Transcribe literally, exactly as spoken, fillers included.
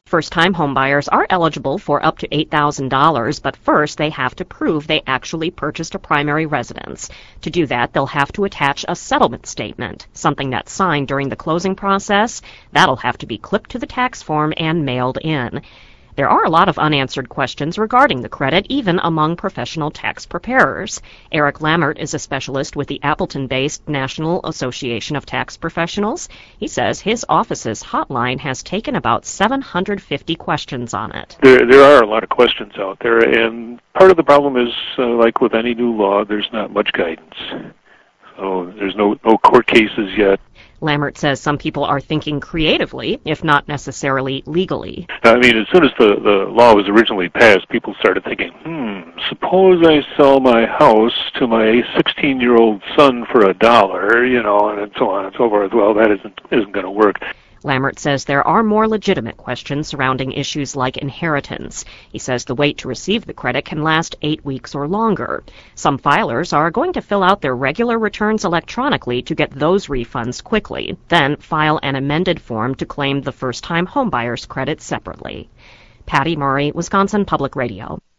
First-time homebuyers are eligible for up to eight thousand dollars, but first they have to prove they actually purchased a primary residence. To do that, they'll have to attach a settlement statement, something that's signed during the closing process. That'll have to be clipped to the tax form and mailed in. There are a lot of unanswered questions regarding the credit, even among professional tax preparers. Eric Lammert is a specialist with the Appleton-based National Association of Tax Professionals. He says his office's hotline has taken about seven hundred fifty questions on it. There, there are a lot of questions out there, and part of the problem is, uh, like with any new law, there's not much guidance. So there's no, no court cases yet. Lammert says some people are thinking creatively, if not necessarily legally. I mean, as soon as the, the law was originally passed, people started thinking, hmm, suppose I sell my house to my sixteen-year-old son for a dollar, you know, and so on and so forth. Well, that isn't, isn't going to work. Lammert says there are more legitimate questions surrounding issues like inheritance. He says the wait to receive the credit can last eight weeks or longer. Some filers are going to fill out their regular returns electronically to get those refunds quickly, then file an amended form to claim the first-time homebuyer's credit separately. Patty Murray, Wisconsin Public Radio.